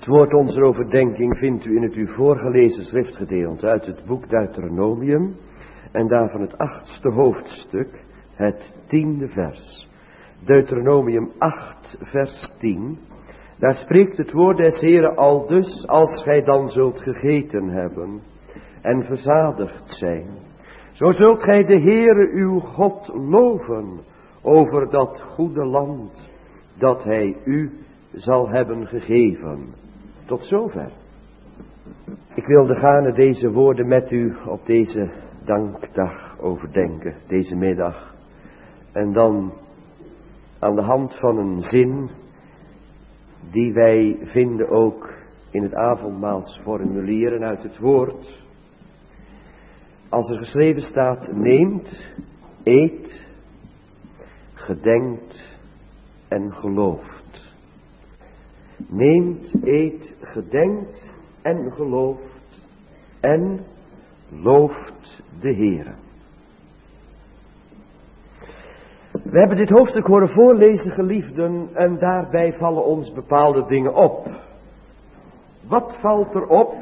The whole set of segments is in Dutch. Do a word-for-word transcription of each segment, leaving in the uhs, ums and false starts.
Het woord onze overdenking vindt u in het u voorgelezen schriftgedeelte uit het boek Deuteronomium en daarvan het achtste hoofdstuk, het tiende vers. Deuteronomium acht vers tien, daar spreekt het woord des Heeren aldus: als gij dan zult gegeten hebben en verzadigd zijn, zo zult gij de Heere uw God loven over dat goede land dat hij u zal hebben gegeven. Tot zover. Ik wilde gaarne deze woorden met u op deze dankdag overdenken, deze middag. En dan aan de hand van een zin die wij vinden ook in het avondmaalsformulieren uit het woord. Als er geschreven staat: neemt, eet, gedenkt en gelooft. Neemt, eet, gedenkt en gelooft en looft de Heere. We hebben dit hoofdstuk horen voorlezen, geliefden, en daarbij vallen ons bepaalde dingen op. Wat valt er op?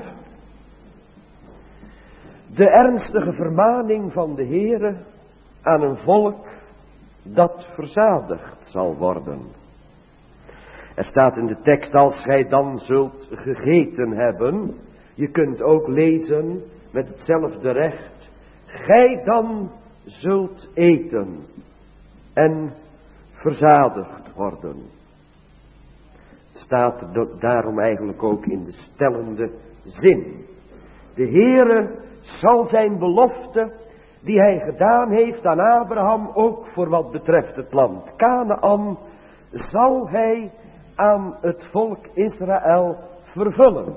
De ernstige vermaning van de Heere aan een volk dat verzadigd zal worden. Er staat in de tekst: als gij dan zult gegeten hebben. Je kunt ook lezen met hetzelfde recht: gij dan zult eten en verzadigd worden. Het staat daarom eigenlijk ook in de stellende zin. De Heere zal zijn belofte die hij gedaan heeft aan Abraham, ook voor wat betreft het land Kanaän, zal hij aan het volk Israël vervullen.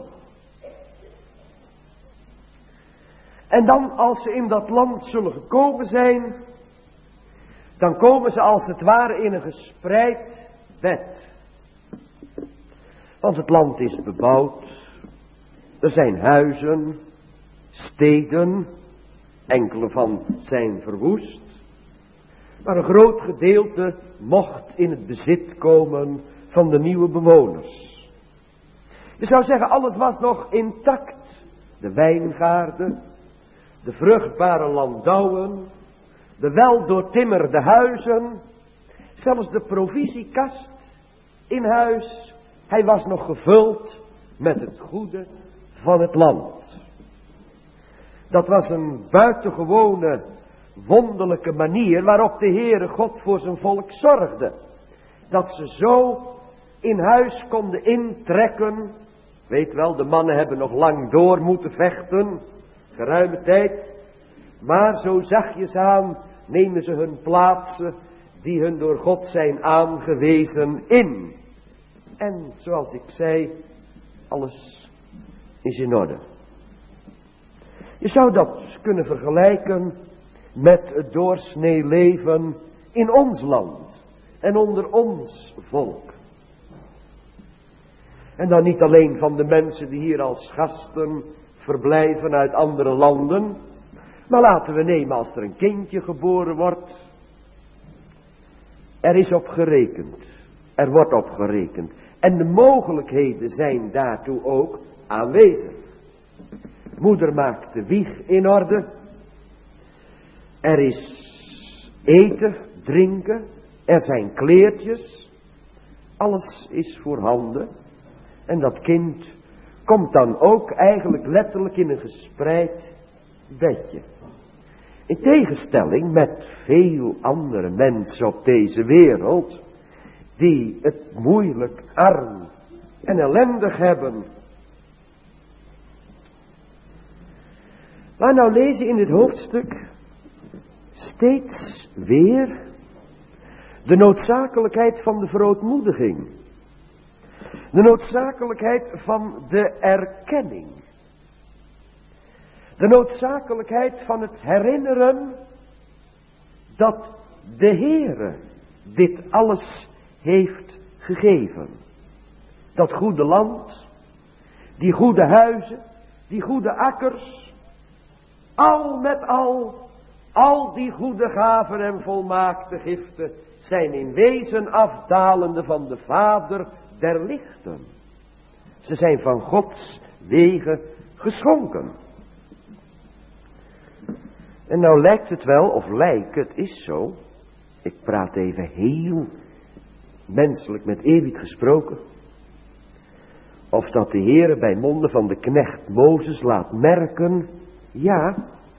En dan, als ze in dat land zullen gekomen zijn, dan komen ze als het ware in een gespreid bed. Want het land is bebouwd, er zijn huizen, steden, enkele van zijn verwoest, maar een groot gedeelte mocht in het bezit komen van de nieuwe bewoners. Je zou zeggen, alles was nog intact. De wijngaarden, de vruchtbare landouwen, de wel doortimmerde huizen, zelfs de provisiekast in huis, hij was nog gevuld met het goede van het land. Dat was een buitengewone, wonderlijke manier waarop de Heere God voor zijn volk zorgde. Dat ze zo in huis konden intrekken. Weet wel, de mannen hebben nog lang door moeten vechten, geruime tijd. Maar zo zachtjes aan nemen ze hun plaatsen die hun door God zijn aangewezen in. En zoals ik zei, alles is in orde. Je zou dat kunnen vergelijken met het doorsnee leven in ons land en onder ons volk. En dan niet alleen van de mensen die hier als gasten verblijven uit andere landen, maar laten we nemen als er een kindje geboren wordt. Er is op gerekend, er wordt op gerekend en de mogelijkheden zijn daartoe ook aanwezig. Moeder maakt de wieg in orde. Er is eten, drinken. Er zijn kleertjes. Alles is voorhanden. En dat kind komt dan ook eigenlijk letterlijk in een gespreid bedje. In tegenstelling met veel andere mensen op deze wereld, die het moeilijk, arm en ellendig hebben. Maar nou lezen in dit hoofdstuk steeds weer de noodzakelijkheid van de verootmoediging. De noodzakelijkheid van de erkenning. De noodzakelijkheid van het herinneren dat de Heere dit alles heeft gegeven. Dat goede land, die goede huizen, die goede akkers. Al met al, al die goede gaven en volmaakte giften zijn in wezen afdalende van de Vader der lichten. Ze zijn van Gods wegen geschonken. En nou lijkt het wel, of lijkt het is zo. Ik praat even heel menselijk met Ewiet gesproken. Of dat de Heere bij monden van de knecht Mozes laat merken. Ja,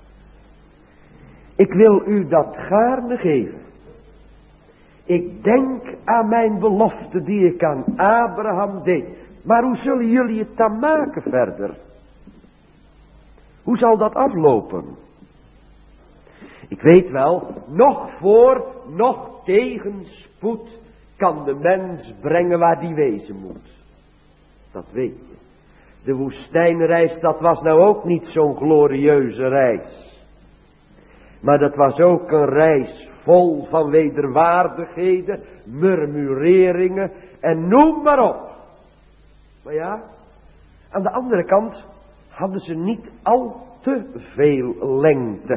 ik wil u dat gaarne geven. Ik denk aan mijn belofte die ik aan Abraham deed. Maar hoe zullen jullie het dan maken verder? Hoe zal dat aflopen? Ik weet wel, nog voor, nog tegenspoed kan de mens brengen waar die wezen moet. Dat weet je. De woestijnreis, dat was nou ook niet zo'n glorieuze reis. Maar dat was ook een reis vol van wederwaardigheden, murmureringen en noem maar op. Maar ja, aan de andere kant hadden ze niet al te veel lengte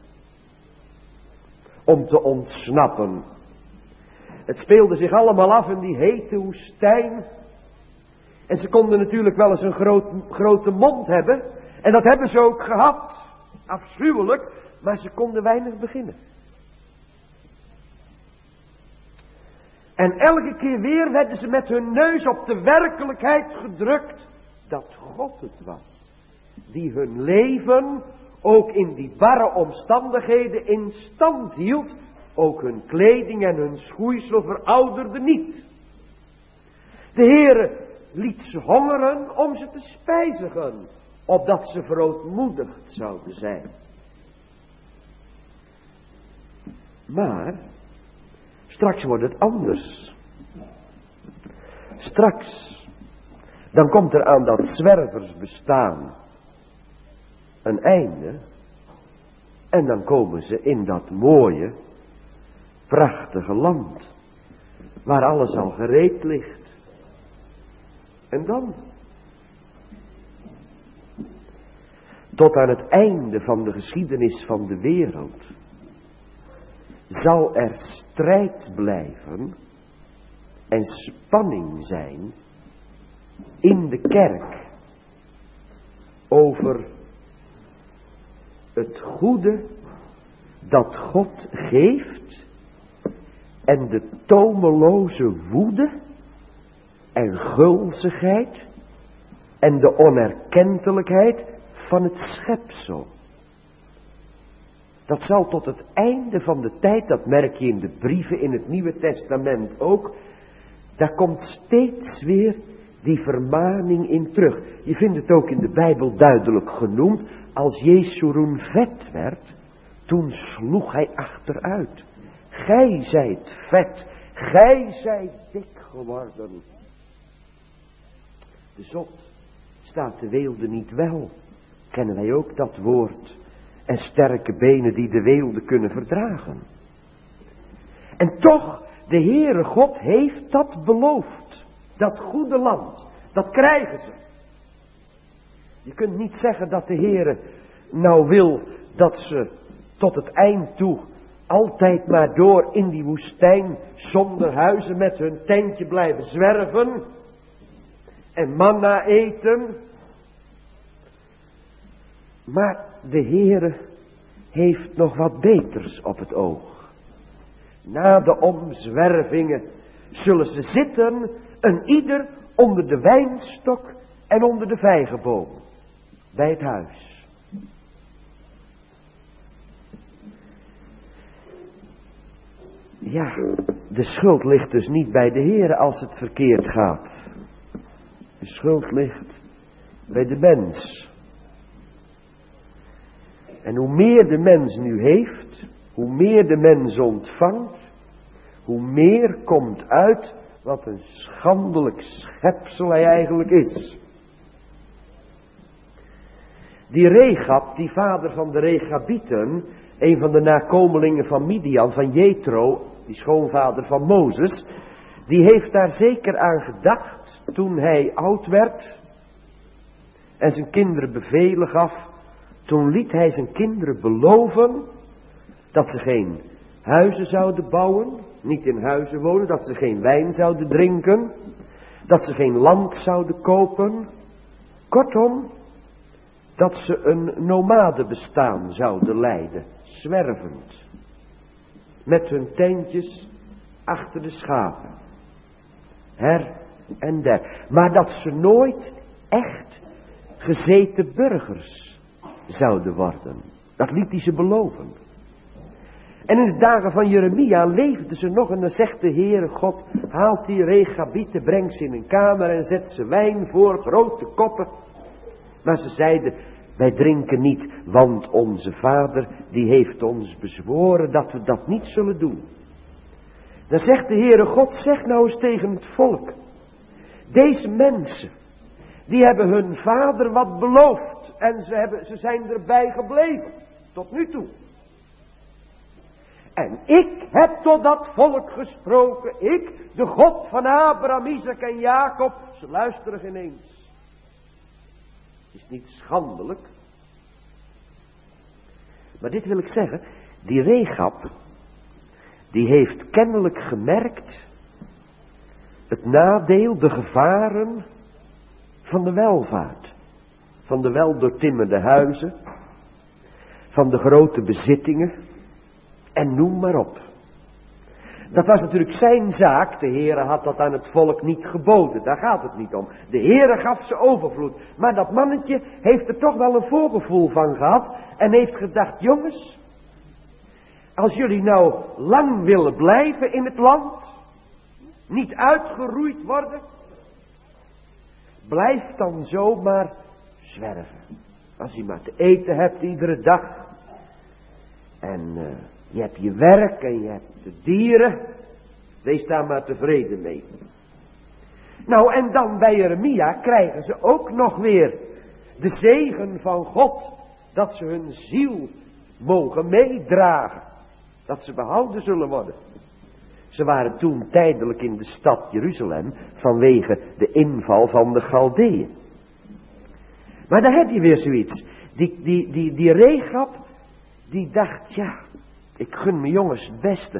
om te ontsnappen. Het speelde zich allemaal af in die hete woestijn. En ze konden natuurlijk wel eens een groot, grote mond hebben. En dat hebben ze ook gehad. Afschuwelijk. Maar ze konden weinig beginnen. En elke keer weer werden ze met hun neus op de werkelijkheid gedrukt. Dat God het was. Die hun leven ook in die barre omstandigheden in stand hield. Ook hun kleding en hun schoeisel verouderde niet. De Heere liet ze hongeren om ze te spijzigen, opdat ze verootmoedigd zouden zijn. Maar straks wordt het anders. Straks, dan komt er aan dat zwerversbestaan een einde. En dan komen ze in dat mooie, prachtige land, waar alles al gereed ligt. En dan? Tot aan het einde van de geschiedenis van de wereld zal er strijd blijven en spanning zijn in de kerk over het goede dat God geeft en de tomeloze woede en gulzigheid en de onerkentelijkheid van het schepsel. Dat zal tot het einde van de tijd, dat merk je in de brieven in het Nieuwe Testament ook, daar komt steeds weer die vermaning in terug. Je vindt het ook in de Bijbel duidelijk genoemd, als Jeshurun vet werd, toen sloeg hij achteruit. Gij zijt vet, gij zijt dik geworden. De zot staat de weelde niet wel. Kennen wij ook dat woord. En sterke benen die de weelde kunnen verdragen. En toch, de Heere God heeft dat beloofd. Dat goede land, dat krijgen ze. Je kunt niet zeggen dat de Heere nou wil dat ze tot het eind toe altijd maar door in die woestijn zonder huizen met hun tentje blijven zwerven. En manna eten. Maar de Heere heeft nog wat beters op het oog. Na de omzwervingen zullen ze zitten, een ieder onder de wijnstok en onder de vijgenboom. Bij het huis. Ja, de schuld ligt dus niet bij de Heere als het verkeerd gaat. De schuld ligt bij de mens. En hoe meer de mens nu heeft, hoe meer de mens ontvangt, hoe meer komt uit wat een schandelijk schepsel hij eigenlijk is. Die Regab, die vader van de Regabieten, een van de nakomelingen van Midian, van Jethro, die schoonvader van Mozes, die heeft daar zeker aan gedacht toen hij oud werd en zijn kinderen bevelen gaf. Toen liet hij zijn kinderen beloven dat ze geen huizen zouden bouwen, niet in huizen wonen, dat ze geen wijn zouden drinken, Dat ze geen land zouden kopen. Kortom, dat ze een nomadenbestaan zouden leiden, zwervend. Met hun tentjes achter de schapen. Her en der. Maar dat ze nooit echt gezeten burgers zouden worden. Dat liet hij ze beloven. En in de dagen van Jeremia leefden ze nog en dan zegt de Heere God, haalt die Rechabieten, brengt ze in een kamer en zet ze wijn voor, grote koppen. Maar ze zeiden, wij drinken niet, want onze vader die heeft ons bezworen dat we dat niet zullen doen. Dan zegt de Heere God, zeg nou eens tegen het volk, deze mensen, die hebben hun vader wat beloofd en ze, hebben, ze zijn erbij gebleven, tot nu toe. En ik heb tot dat volk gesproken, ik, de God van Abraham, Isaac en Jacob. Ze luisteren geen eens. Het is niet schandelijk. Maar dit wil ik zeggen, die Rechab, die heeft kennelijk gemerkt het nadeel, de gevaren van de welvaart. Van de weldoortimmerde huizen, van de grote bezittingen. En noem maar op. Dat was natuurlijk zijn zaak. De Heere had dat aan het volk niet geboden. Daar gaat het niet om. De Heere gaf ze overvloed. Maar dat mannetje heeft er toch wel een voorgevoel van gehad. En heeft gedacht, jongens. Als jullie nou lang willen blijven in het land. Niet uitgeroeid worden. Blijf dan zomaar zwerven. Als je maar te eten hebt iedere dag. En uh, je hebt je werk en je hebt de dieren. Wees daar maar tevreden mee. Nou, en dan bij Jeremia krijgen ze ook nog weer de zegen van God. Dat ze hun ziel mogen meedragen. Dat ze behouden zullen worden. Ze waren toen tijdelijk in de stad Jeruzalem vanwege de inval van de Galdeeën. Maar daar heb je weer zoiets. Die, die, die, die Rechab, die dacht, ja, ik gun mijn jongens het beste.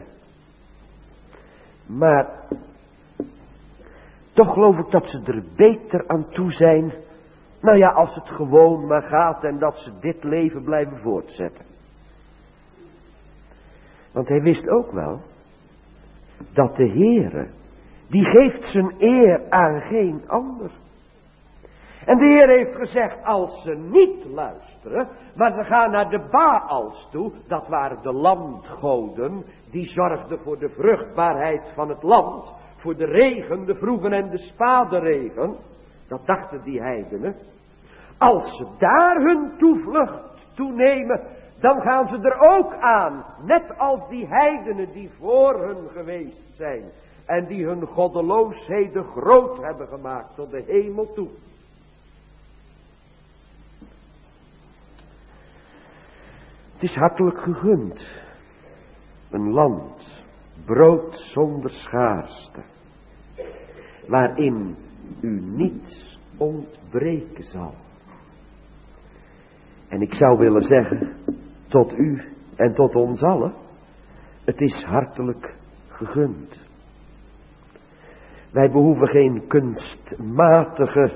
Maar toch geloof ik dat ze er beter aan toe zijn. Nou ja, als het gewoon maar gaat en dat ze dit leven blijven voortzetten. Want hij wist ook wel dat de Heere, die geeft zijn eer aan geen ander. En de Heer heeft gezegd, als ze niet luisteren, maar ze gaan naar de Baals toe, dat waren de landgoden, die zorgden voor de vruchtbaarheid van het land, voor de regen, de vroege en de spade regen, dat dachten die heidenen. Als ze daar hun toevlucht toenemen, dan gaan ze er ook aan, net als die heidenen die voor hun geweest zijn, en die hun goddeloosheden groot hebben gemaakt tot de hemel toe. Het is hartelijk gegund. Een land, brood zonder schaarste, waarin u niets ontbreken zal. En ik zou willen zeggen, tot u en tot ons allen, het is hartelijk gegund. Wij behoeven geen kunstmatige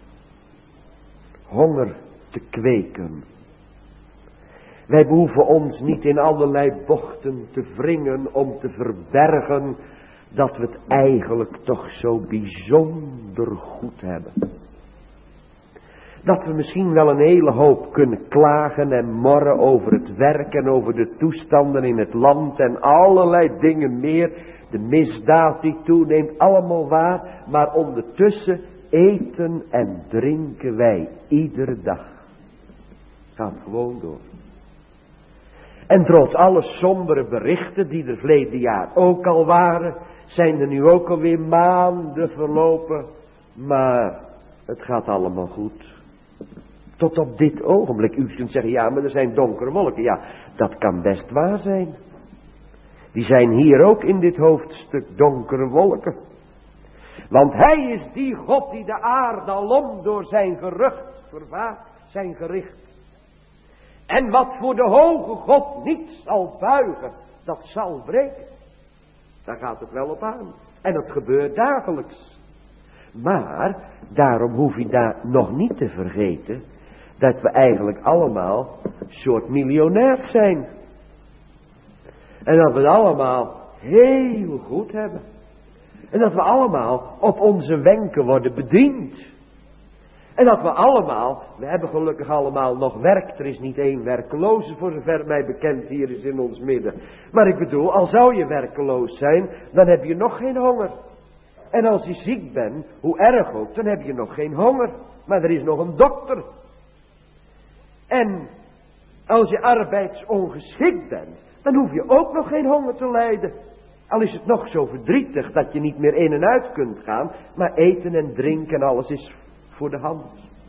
honger te kweken. Wij behoeven ons niet in allerlei bochten te wringen om te verbergen dat we het eigenlijk toch zo bijzonder goed hebben. Dat we misschien wel een hele hoop kunnen klagen en morren over het werk en over de toestanden in het land en allerlei dingen meer. De misdaad die toeneemt, allemaal waar, maar ondertussen eten en drinken wij iedere dag. Gaat gewoon door. En trots alle sombere berichten die er verleden jaar ook al waren, zijn er nu ook alweer maanden verlopen, maar het gaat allemaal goed. Tot op dit ogenblik. U kunt zeggen, ja, maar er zijn donkere wolken. Ja, dat kan best waar zijn. Die zijn hier ook in dit hoofdstuk donkere wolken. Want hij is die God die de aarde alom door zijn gerucht vervaagt, zijn gericht. En wat voor de hoge God niet zal buigen, dat zal breken. Daar gaat het wel op aan. En het gebeurt dagelijks. Maar daarom hoef je daar nog niet te vergeten dat we eigenlijk allemaal soort miljonairs zijn. En dat we het allemaal heel goed hebben. En dat we allemaal op onze wenken worden bediend. En dat we allemaal, we hebben gelukkig allemaal nog werk. Er is niet één werkeloze voor zover mij bekend hier is in ons midden. Maar ik bedoel, al zou je werkeloos zijn, dan heb je nog geen honger. En als je ziek bent, hoe erg ook, dan heb je nog geen honger. Maar er is nog een dokter. En als je arbeidsongeschikt bent, dan hoef je ook nog geen honger te lijden. Al is het nog zo verdrietig dat je niet meer in en uit kunt gaan, maar eten en drinken en alles is voor de hand.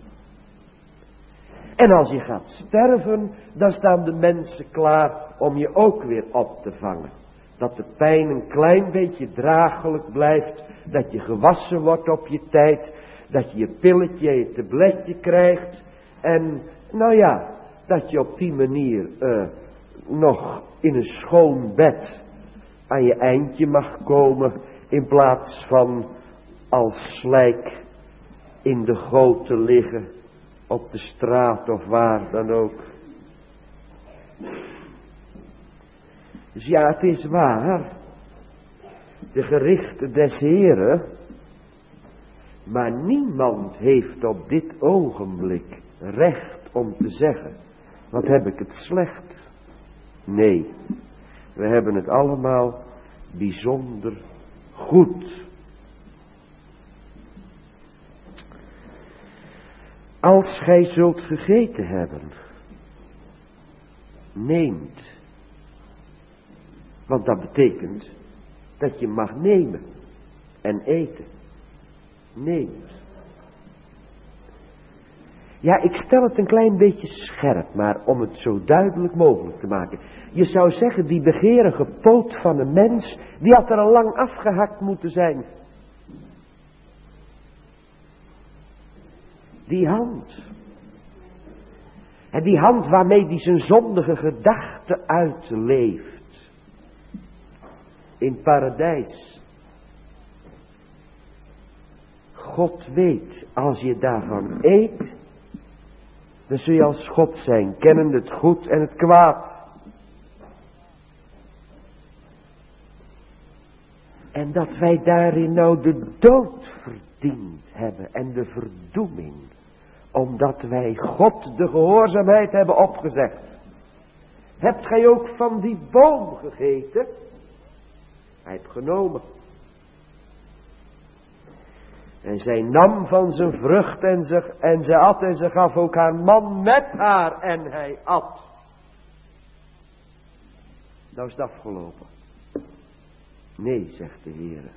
En als je gaat sterven, dan staan de mensen klaar om je ook weer op te vangen. Dat de pijn een klein beetje draaglijk blijft, dat je gewassen wordt op je tijd, dat je je pilletje en je tabletje krijgt. En nou ja, dat je op die manier uh, nog in een schoon bed aan je eindje mag komen, in plaats van als slijk in de goot te liggen, op de straat of waar dan ook. Dus ja, het is waar, de gerichten des Heren, maar niemand heeft op dit ogenblik recht om te zeggen, wat heb ik het slecht. Nee, we hebben het allemaal bijzonder goed. Als gij zult gegeten hebben, neemt. Want dat betekent dat je mag nemen en eten. Neemt. Ja, ik stel het een klein beetje scherp, maar om het zo duidelijk mogelijk te maken. Je zou zeggen, die begeerige poot van een mens, die had er al lang afgehakt moeten zijn. Die hand. En die hand waarmee hij zijn zondige gedachten uitleeft. In paradijs. God weet, als je daarvan eet, dan zul je als God zijn, kennende het goed en het kwaad. En dat wij daarin nou de dood verdiend hebben en de verdoeming, omdat wij God de gehoorzaamheid hebben opgezegd. Hebt gij ook van die boom gegeten? Hij heeft genomen. En zij nam van zijn vrucht en ze, en ze at en ze gaf ook haar man met haar en hij at. Nou is het afgelopen. Nee, zegt de Heer.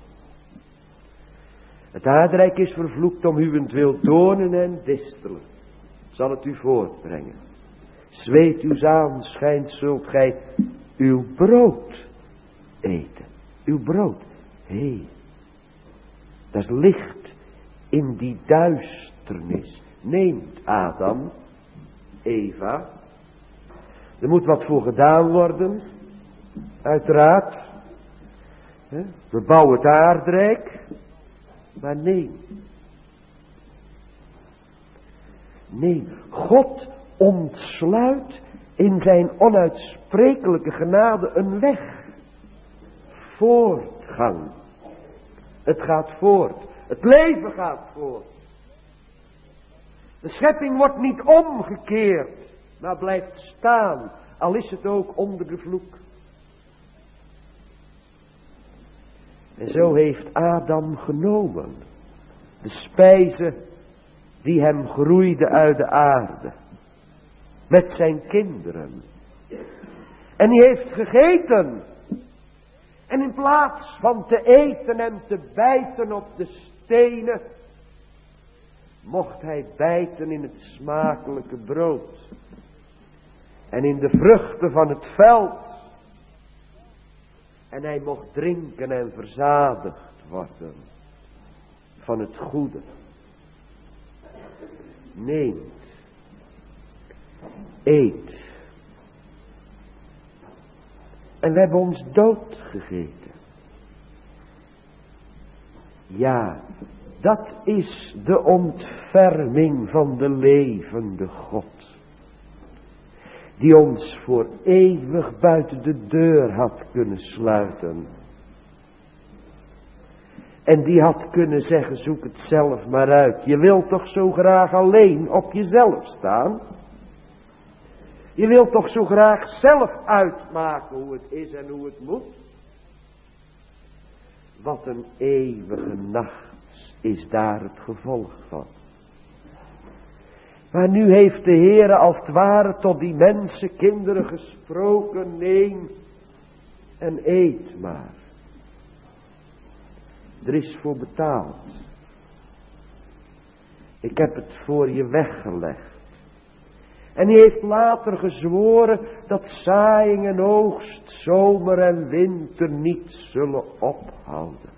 Het aardrijk is vervloekt om uwentwil doornen en distelen. Zal het u voortbrengen. Zweet uw aanschijnt zult gij uw brood eten. Uw brood. Hé. Hey. Dat is licht in die duisternis. Neemt Adam, Eva. Er moet wat voor gedaan worden. Uiteraard. We bouwen het aardrijk. Maar nee. Nee. God ontsluit in zijn onuitsprekelijke genade een weg. Voortgang. Het gaat voort. Het leven gaat voort. De schepping wordt niet omgekeerd, maar blijft staan, al is het ook onder de vloek. En zo heeft Adam genomen de spijze die hem groeide uit de aarde, met zijn kinderen. En hij heeft gegeten. En in plaats van te eten en te bijten op de stenen, mocht hij bijten in het smakelijke brood. En in de vruchten van het veld. En hij mocht drinken en verzadigd worden van het goede. Neemt. Eet. En we hebben ons dood gegeten. Ja, Dat is de ontferming van de levende God. Die ons voor eeuwig buiten de deur had kunnen sluiten. En die had kunnen zeggen, zoek het zelf maar uit. Je wilt toch zo graag alleen op jezelf staan? Je wilt toch zo graag zelf uitmaken hoe het is en hoe het moet? Wat een eeuwige nacht is daar het gevolg van. Maar nu heeft de Heere als het ware tot die mensenkinderen gesproken, neem en eet maar. Er is voor betaald. Ik heb het voor je weggelegd. En hij heeft later gezworen dat zaaiing en oogst, zomer en winter niet zullen ophouden.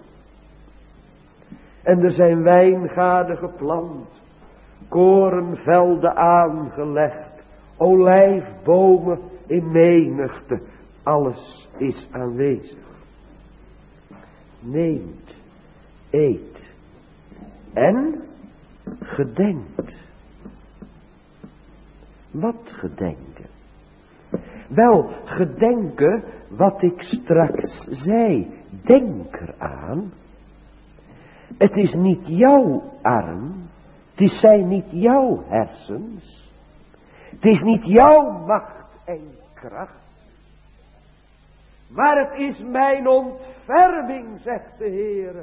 En er zijn wijngaarden geplant, korenvelden aangelegd, olijfbomen in menigte, alles is aanwezig. Neemt, eet en gedenkt. Wat gedenken? Wel, gedenken wat ik straks zei. Denk eraan. Het is niet jouw arm. Het zijn niet jouw hersens. Het is niet jouw macht en kracht. Maar het is mijn ontferming, zegt de Heere.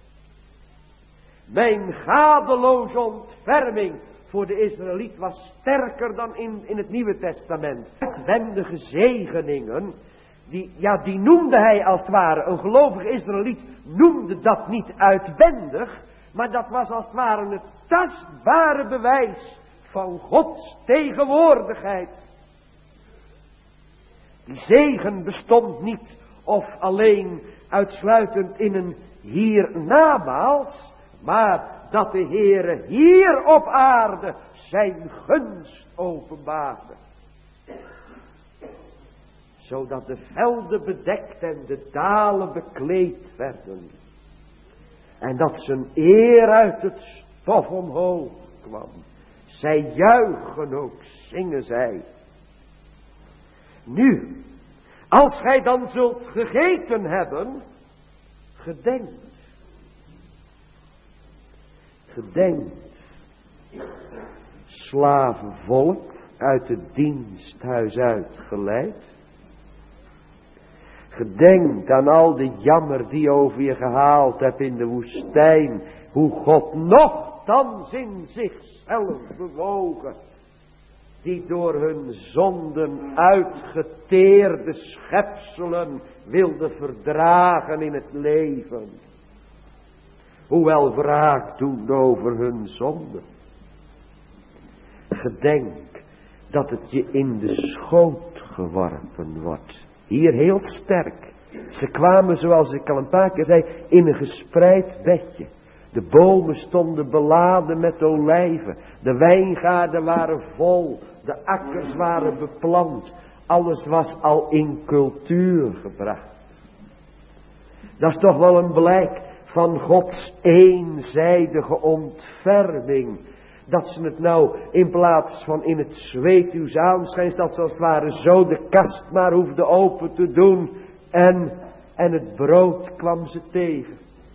Mijn gadeloze ontferming voor de Israëliet was sterker dan in, in het Nieuwe Testament. Uitwendige zegeningen, die, ja, die noemde hij als het ware, een gelovige Israëliet noemde dat niet uitwendig, maar dat was als het ware het tastbare bewijs van Gods tegenwoordigheid. Die zegen bestond niet of alleen uitsluitend in een hiernamaals, maar dat de Heere hier op aarde zijn gunst openbaarde. Zodat de velden bedekt en de dalen bekleed werden. En dat zijn eer uit het stof omhoog kwam. Zij juichen ook, zingen zij. Nu, als gij dan zult gegeten hebben, gedenkt. Gedenkt, slavenvolk uit het diensthuis uitgeleid. Gedenkt aan al de jammer die over je gehaald hebt in de woestijn. Hoe God nochtans in zichzelf bewogen. Die door hun zonden uitgeteerde schepselen wilde verdragen in het leven. Hoewel wraak doen over hun zonde. Gedenk dat het je in de schoot geworpen wordt. Hier heel sterk. Ze kwamen, zoals ik al een paar keer zei, in een gespreid bedje. De bomen stonden beladen met olijven. De wijngaarden waren vol. De akkers waren beplant. Alles was al in cultuur gebracht. Dat is toch wel een blijk van Gods eenzijdige ontferming. Dat ze het nou in plaats van in het zweetuws aanschijnt, dat ze als het ware zo de kast maar hoefde open te doen. En, en het brood kwam ze tegen.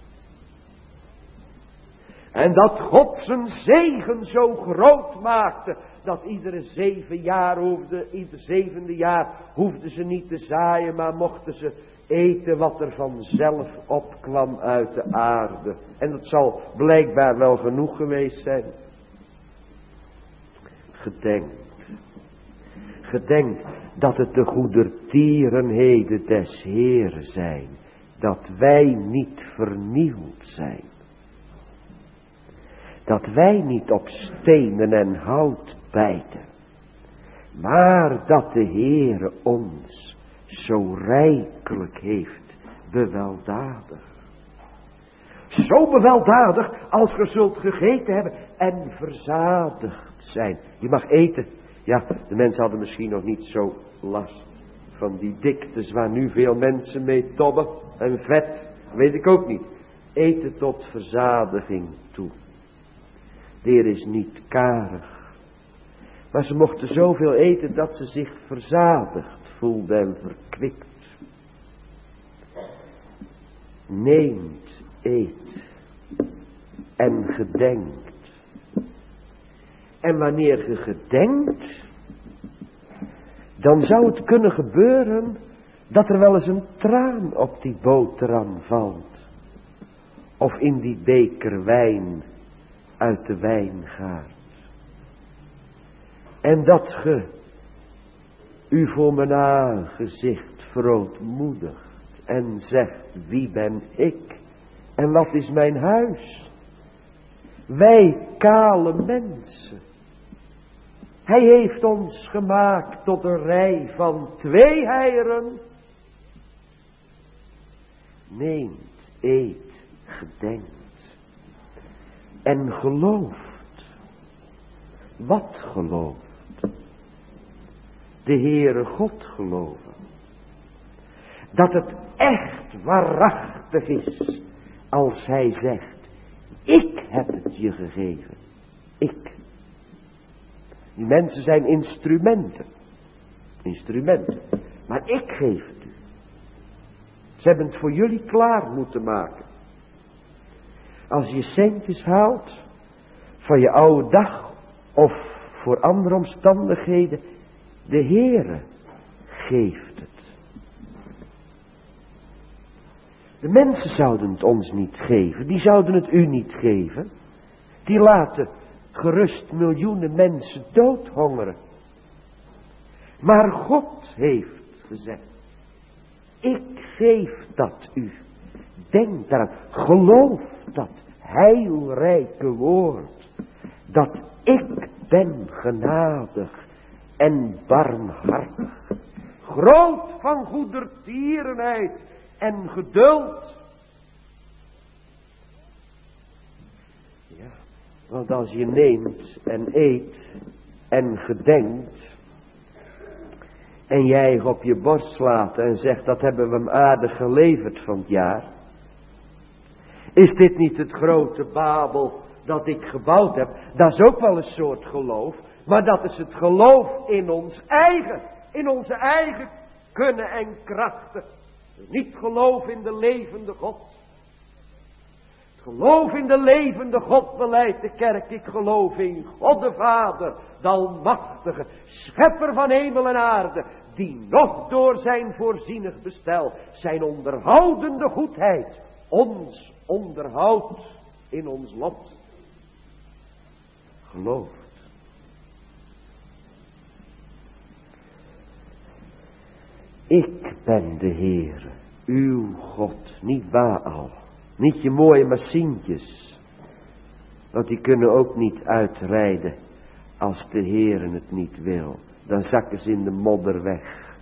En dat God zijn zegen zo groot maakte, dat iedere zeven jaar hoefde, ieder zevende jaar hoefden ze niet te zaaien, maar mochten ze eten wat er vanzelf opkwam uit de aarde. En dat zal blijkbaar wel genoeg geweest zijn. Gedenkt. Gedenkt dat het de goedertierenheden des Heeren zijn. Dat wij niet vernield zijn. Dat wij niet op stenen en hout bijten. Maar dat de Heere ons zo rijkelijk heeft beweldadigd. Zo beweldadig als ge zult gegeten hebben en verzadigd zijn. Je mag eten. Ja, de mensen hadden misschien nog niet zo last van die diktes waar nu veel mensen mee tobben. En vet, weet ik ook niet. eten tot verzadiging toe. De Heer is niet karig, maar ze mochten zoveel eten dat ze zich verzadigd voelden en verkwikt. Neemt, eet en gedenkt. En wanneer je gedenkt, dan zou het kunnen gebeuren dat er wel eens een traan op die boterham valt. Of in die beker wijn uit de wijngaard. En dat ge u voor mijn aangezicht verootmoedigt en zegt, wie ben ik en wat is mijn huis? Wij kale mensen. Hij heeft ons gemaakt tot een rij van twee heieren. Neemt, eet, gedenkt en gelooft. Wat gelooft? De Heere God geloven. Dat het echt waarachtig is als hij zegt, ik heb het je gegeven. Ik. Die mensen zijn instrumenten. Instrumenten. Maar ik geef het u. Ze hebben het voor jullie klaar moeten maken. Als je centjes haalt van je oude dag of voor andere omstandigheden, de Heere geeft het. De mensen zouden het ons niet geven, die zouden het u niet geven. Die laten gerust miljoenen mensen doodhongeren. Maar God heeft gezegd, ik geef dat u. Denk daaraan, geloof dat heilrijke woord, dat ik ben genadig en barmhartig, groot van goedertierenheid en geduld. Ja, want als je neemt en eet en gedenkt en jij op je borst slaat en zegt, dat hebben we hem aardig geleverd van het jaar. Is dit niet het grote Babel dat ik gebouwd heb? Dat is ook wel een soort geloof. Maar dat is het geloof in ons eigen. In onze eigen kunnen en krachten. Niet geloof in de levende God. Het geloof in de levende God beleidt de kerk. Ik geloof in God de Vader, de Almachtige, Schepper van hemel en aarde, die nog door zijn voorzienig bestel, zijn onderhoudende goedheid, ons onderhoudt in ons lot. Gelooft. Ik ben de Heere, uw God, niet Baal, niet je mooie machientjes, want die kunnen ook niet uitrijden als de Heere het niet wil. Dan zakken ze in de modder weg.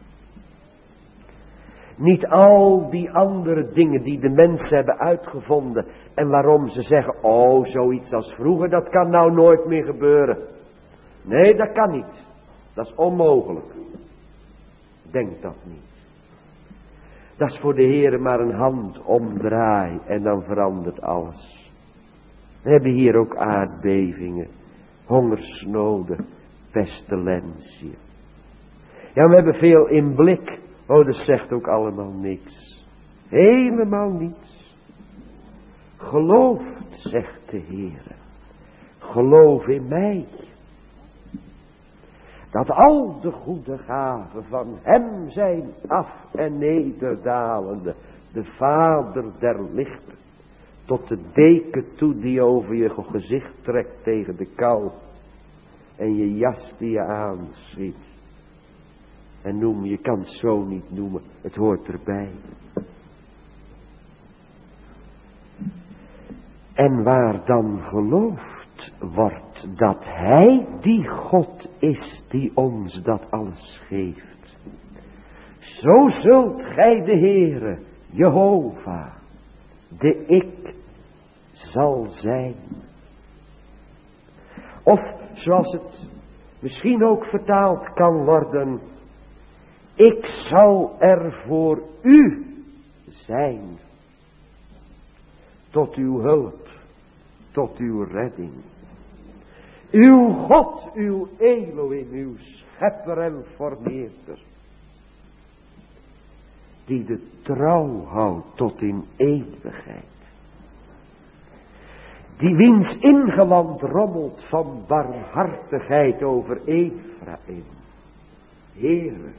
Niet al die andere dingen die de mensen hebben uitgevonden en waarom ze zeggen, oh zoiets als vroeger, dat kan nou nooit meer gebeuren. Nee, dat kan niet. Dat is onmogelijk. Denk dat niet. Dat is voor de Heere maar een handomdraai en dan verandert alles. We hebben hier ook aardbevingen, hongersnoden, pestilentiën. Ja, we hebben veel in blik. Oh, dat zegt ook allemaal niks. Helemaal niets. Gelooft, zegt de Heere. Geloof in mij. Dat al de goede gaven van hem zijn af en nederdalende. De Vader der lichten. Tot de deken toe die over je gezicht trekt tegen de kou. En je jas die je aanschiet. En noem, je kan het zo niet noemen. Het hoort erbij. En waar dan geloofd wordt dat hij die God is die ons dat alles geeft. Zo zult gij de Heere, Jehovah, de ik zal zijn. Of zoals het misschien ook vertaald kan worden, ik zal er voor u zijn. tot uw hulp, tot uw redding. Uw God, uw Elohim, uw schepper en formeerder, die de trouw houdt tot in eeuwigheid. Die wiens ingewand rommelt van barmhartigheid over Ephraim. Heere,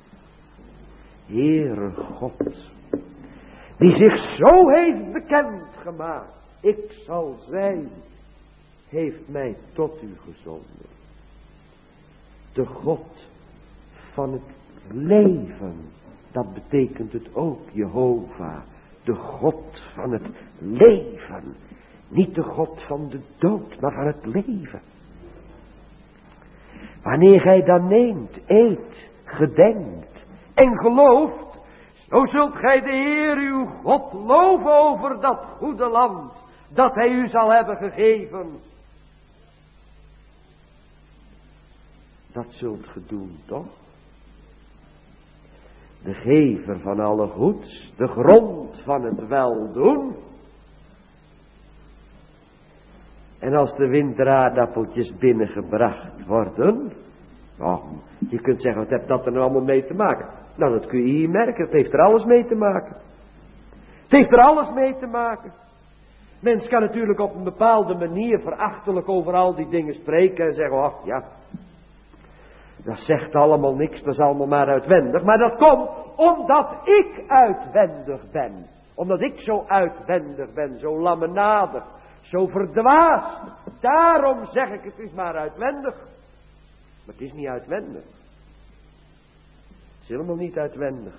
Heere God, die zich zo heeft bekendgemaakt. Ik zal zijn, heeft mij tot u gezonden. De God van het leven, dat betekent het ook, Jehovah. De God van het leven. Niet de God van de dood, maar van het leven. Wanneer gij dan neemt, eet, gedenkt en gelooft, zo zult gij de Heer uw God loven over dat goede land, dat hij u zal hebben gegeven. Dat zult ge doen, toch? De gever van alle goeds, de grond van het weldoen. En als de winteraardappeltjes binnengebracht worden, oh, je kunt zeggen, wat heeft dat er nou allemaal mee te maken? Nou, dat kun je hier merken, het heeft er alles mee te maken. Het heeft er alles mee te maken. Mens kan natuurlijk op een bepaalde manier verachtelijk over al die dingen spreken en zeggen, ach ja, dat zegt allemaal niks, dat is allemaal maar uitwendig. Maar dat komt omdat ik uitwendig ben. Omdat ik zo uitwendig ben, zo lammenadig, zo verdwaasd. Daarom zeg ik, het is maar uitwendig. Maar het is niet uitwendig. Het is helemaal niet uitwendig.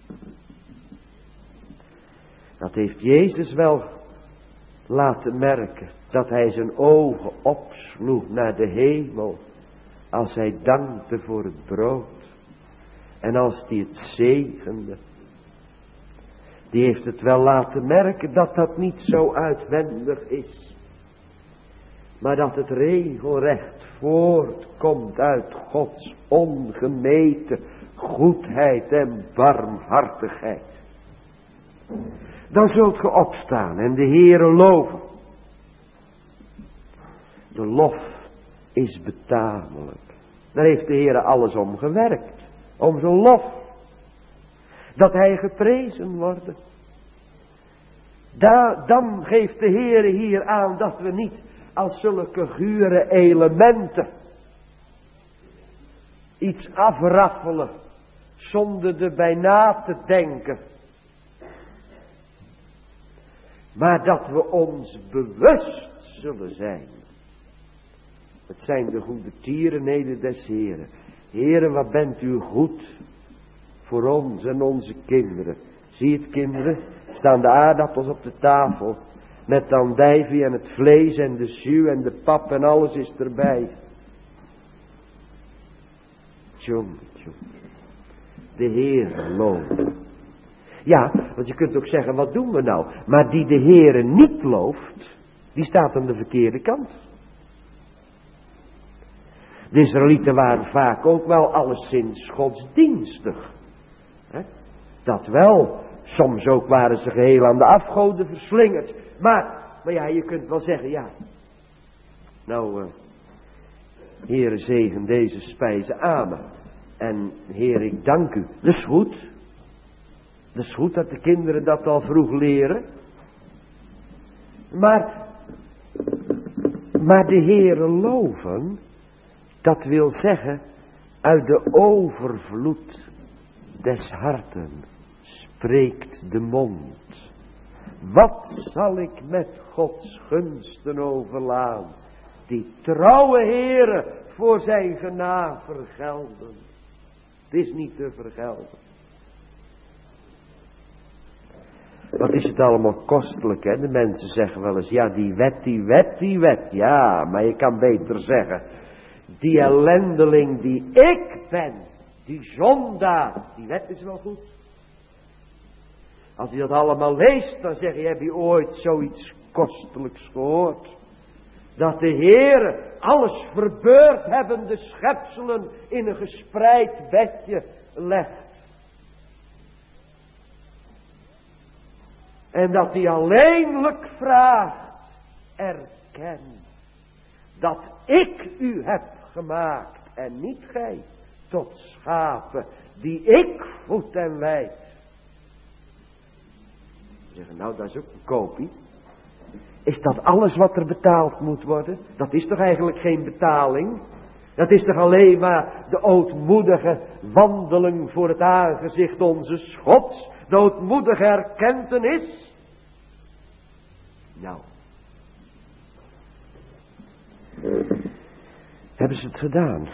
Dat heeft Jezus wel laten merken. Dat hij zijn ogen opsloeg naar de hemel. Als hij dankte voor het brood. En als hij het zegende. Die heeft het wel laten merken dat dat niet zo uitwendig is. Maar dat het regelrecht voortkomt uit Gods ongemeten goedheid en barmhartigheid. Dan zult ge opstaan en de Heere loven. De lof is betamelijk. Daar heeft de Heere alles om gewerkt. Om zijn lof. Dat hij geprezen wordt. Da, dan geeft de Heere hier aan dat we niet als zulke gure elementen iets afraffelen zonder erbij na te denken. Maar dat we ons bewust zullen zijn. Het zijn de goede tierenheden des Heren. Heere, wat bent u goed voor ons en onze kinderen. Zie het, kinderen, staan de aardappels op de tafel. Met de andijvie en het vlees en de jus en de pap en alles is erbij. Tjonge, tjonge. De Heere loven. Ja, want je kunt ook zeggen, wat doen we nou? Maar die de Heere niet looft, die staat aan de verkeerde kant. De Israëlieten waren vaak ook wel alleszins godsdienstig. He? Dat wel. Soms ook waren ze geheel aan de afgoden verslingerd. Maar, maar ja, je kunt wel zeggen, ja. Nou, uh, Heere zegen deze spijze amen. En Heer, ik dank u. Dat is goed. Dat is goed dat de kinderen dat al vroeg leren. Maar, maar de Heere loven, dat wil zeggen, uit de overvloed des harten spreekt de mond. Wat zal ik met Gods gunsten overlaan, die trouwe Heere voor zijn genade vergelden. Het is niet te vergelden. Wat is het allemaal kostelijk, hè? De mensen zeggen wel eens, ja, die wet, die wet, die wet. Ja, maar je kan beter zeggen, die ellendeling die ik ben, die zondaar, die wet is wel goed. Als je dat allemaal leest, dan zeg je, heb je ooit zoiets kostelijks gehoord? Dat de Heere alles verbeurd hebbende schepselen in een gespreid bedje legt. En dat hij alleenlijk vraagt, erken dat ik u heb gemaakt en niet gij, tot schapen die ik voed en wijd. Ze zeggen, nou dat is ook een kopie. Is dat alles wat er betaald moet worden? Dat is toch eigenlijk geen betaling? Dat is toch alleen maar de ootmoedige wandeling voor het aangezicht onze Gods, de ootmoedige erkentenis? Nou, hebben ze het gedaan?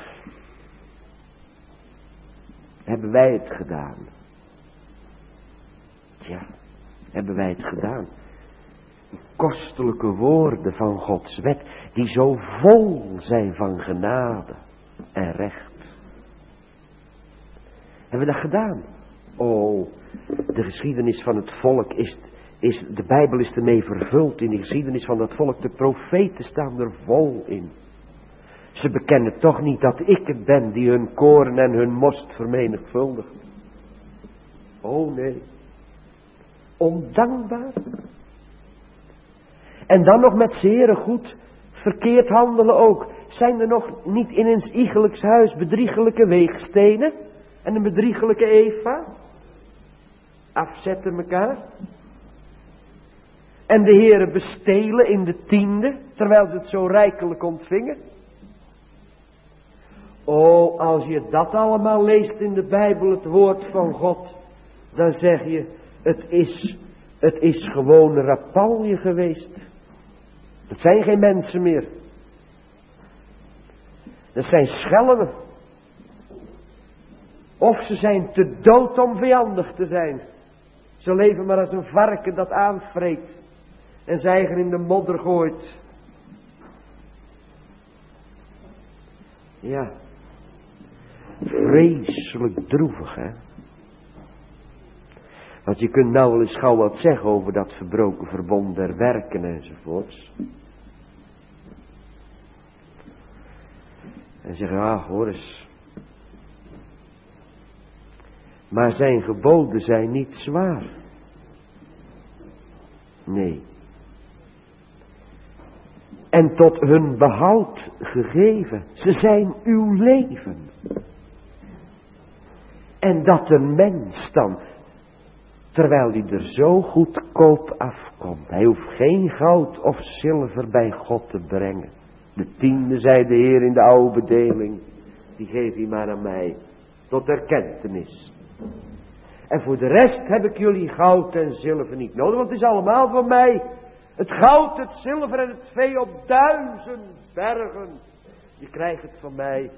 Hebben wij het gedaan? Tja, hebben wij het gedaan? Die kostelijke woorden van Gods wet, die zo vol zijn van genade en recht. Hebben we dat gedaan? Oh, de geschiedenis van het volk is, is, de Bijbel is ermee vervuld in de geschiedenis van dat volk. De profeten staan er vol in. Ze bekennen toch niet dat ik het ben die hun koren en hun most vermenigvuldigt. Oh nee. Ondankbaar. En dan nog met zere goed verkeerd handelen ook. Zijn er nog niet in eens iegelijks huis bedriegelijke weegstenen? En een bedriegelijke Eva? Afzetten elkaar. En de heren bestelen in de tiende, terwijl ze het zo rijkelijk ontvingen. Oh, als je dat allemaal leest in de Bijbel, het woord van God, dan zeg je, het is, het is gewoon een rapalje geweest. Het zijn geen mensen meer. Dat zijn schelmen. Of ze zijn te dood om vijandig te zijn. Ze leven maar als een varken dat aanvreet en zijn eigen in de modder gooit. Ja. Vreselijk droevig, hè. Want je kunt nou wel eens gauw wat zeggen over dat verbroken verbond der werken enzovoorts. En zeggen, ah hoor eens. Maar zijn geboden zijn niet zwaar. Nee. En tot hun behoud gegeven. Ze zijn uw leven. En dat een mens dan, terwijl hij er zo goedkoop afkomt. Hij hoeft geen goud of zilver bij God te brengen. De tiende, zei de Heer in de oude bedeling, die geef hij maar aan mij. Tot erkentenis. En voor de rest heb ik jullie goud en zilver niet nodig, want het is allemaal van mij. Het goud, het zilver en het vee op duizend bergen. Je krijgt het van mij.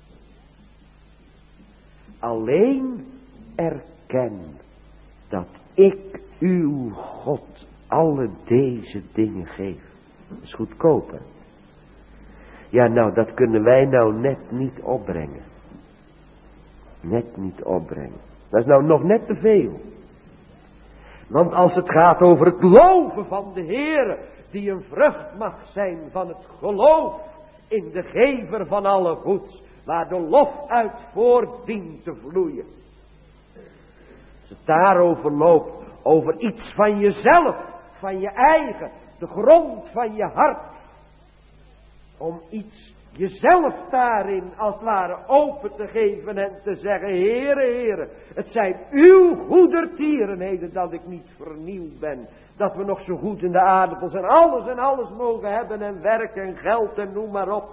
Alleen erken dat ik uw God alle deze dingen geef. Dat is goedkoop, hè? Ja, nou, dat kunnen wij nou net niet opbrengen. Net niet opbrengen. Dat is nou nog net te veel. Want als het gaat over het loven van de Heere, die een vrucht mag zijn van het geloof in de gever van alle goeds, waar de lof uit voort dient te vloeien. Als het daarover loopt, over iets van jezelf, van je eigen, de grond van je hart. Om iets, jezelf daarin als het ware open te geven en te zeggen, Heere, Heere, het zijn uw goedertierenheden dat ik niet vernieuwd ben. Dat we nog zo goed in de aardappels en alles en alles mogen hebben en werk en geld en noem maar op.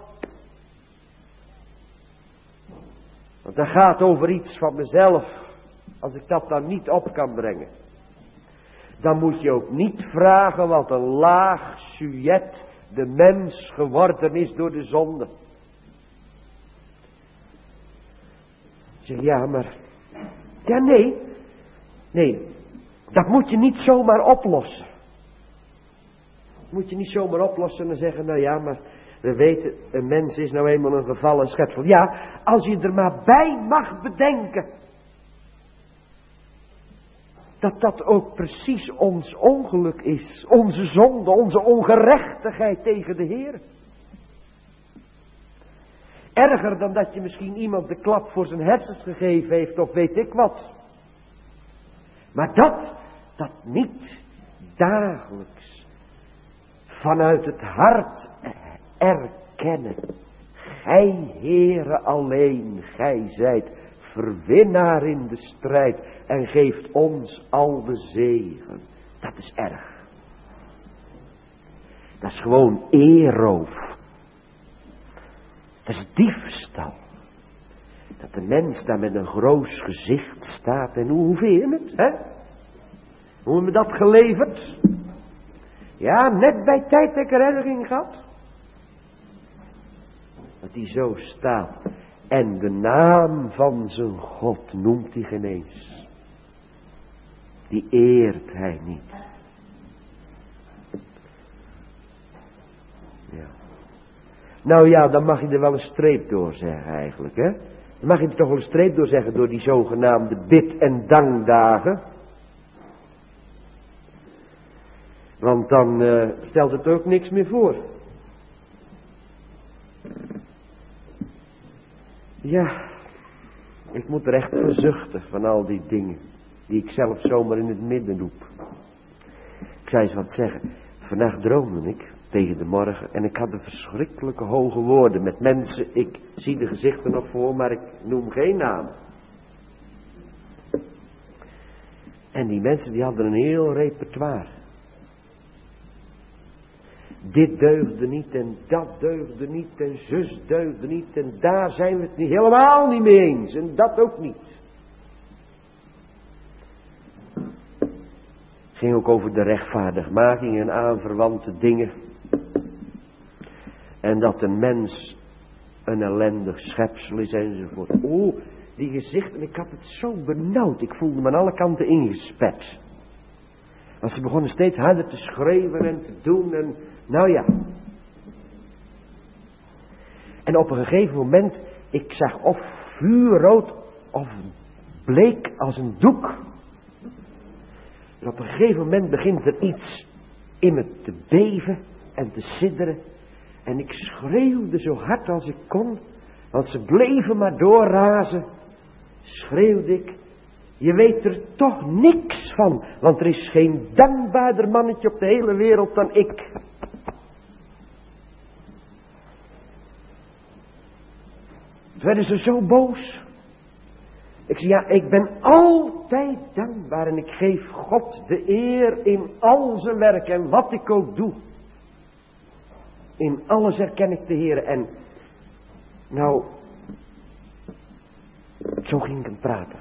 Want dat gaat over iets van mezelf. Als ik dat dan niet op kan brengen. Dan moet je ook niet vragen wat een laag sujet de mens geworden is door de zonde. Zeg, ja maar. Ja nee. Nee. Dat moet je niet zomaar oplossen. Dat moet je niet zomaar oplossen en zeggen, nou ja maar. We weten, een mens is nou eenmaal een gevallen schepsel. Ja, als je er maar bij mag bedenken. Dat dat ook precies ons ongeluk is. Onze zonde, onze ongerechtigheid tegen de Heer. Erger dan dat je misschien iemand de klap voor zijn hersens gegeven heeft of weet ik wat. Maar dat, dat niet dagelijks vanuit het hart erkennen. Gij, Heere, alleen, gij zijt verwinnaar in de strijd en geeft ons al de zegen. Dat is erg. Dat is gewoon eerroof. Dat is diefstal. Dat de mens daar met een groot gezicht staat. En hoe, hoe vind je het, hè? Hoe hebben we dat geleverd? Ja, net bij tijd dat ik herinnering gehad. Dat hij zo staat. En de naam van zijn God noemt hij geen eens. Die eert hij niet. Ja. Nou ja, dan mag je er wel een streep door zeggen eigenlijk, hè. Dan mag je er toch wel een streep door zeggen door die zogenaamde bid- en dankdagen. Want dan uh, stelt het ook niks meer voor. Ja, ik moet er echt verzuchten van al die dingen die ik zelf zomaar in het midden roep. Ik zou eens wat zeggen. Vannacht droomde ik tegen de morgen en ik had de verschrikkelijke hoge woorden met mensen. Ik zie de gezichten nog voor, maar ik noem geen naam. En die mensen die hadden een heel repertoire. Dit deugde niet en dat deugde niet en zus deugde niet en daar zijn we het niet, helemaal niet mee eens en dat ook niet. Het ging ook over de rechtvaardigmaking en aanverwante dingen. En dat een mens een ellendig schepsel is enzovoort. Oh, die gezichten, ik had het zo benauwd, ik voelde me aan alle kanten ingespet. Want ze begonnen steeds harder te schreeuwen en te doen en nou ja. En op een gegeven moment, ik zag of vuurrood of bleek als een doek. En op een gegeven moment begint er iets in me te beven en te sidderen. En ik schreeuwde zo hard als ik kon, want ze bleven maar doorrazen. Schreeuwde ik. Je weet er toch niks van, want er is geen dankbaarder mannetje op de hele wereld dan ik. Toen werden ze zo boos. Ik zei, ja, ik ben altijd dankbaar en ik geef God de eer in al zijn werk en wat ik ook doe. In alles herken ik de Heer en nou, zo ging ik hem praten.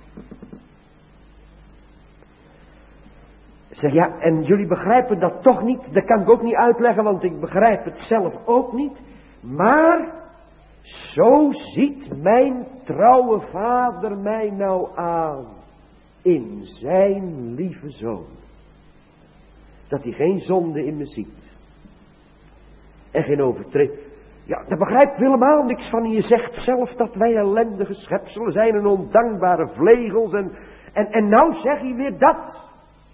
Ik zeg, ja, en jullie begrijpen dat toch niet, dat kan ik ook niet uitleggen, want ik begrijp het zelf ook niet. Maar, zo ziet mijn trouwe vader mij nou aan, in zijn lieve zoon. Dat hij geen zonde in me ziet. En geen overtreding. Ja, daar begrijpt helemaal niks van. Je zegt zelf dat wij ellendige schepselen zijn en ondankbare vlegels. En, en, en nou zeg je weer dat.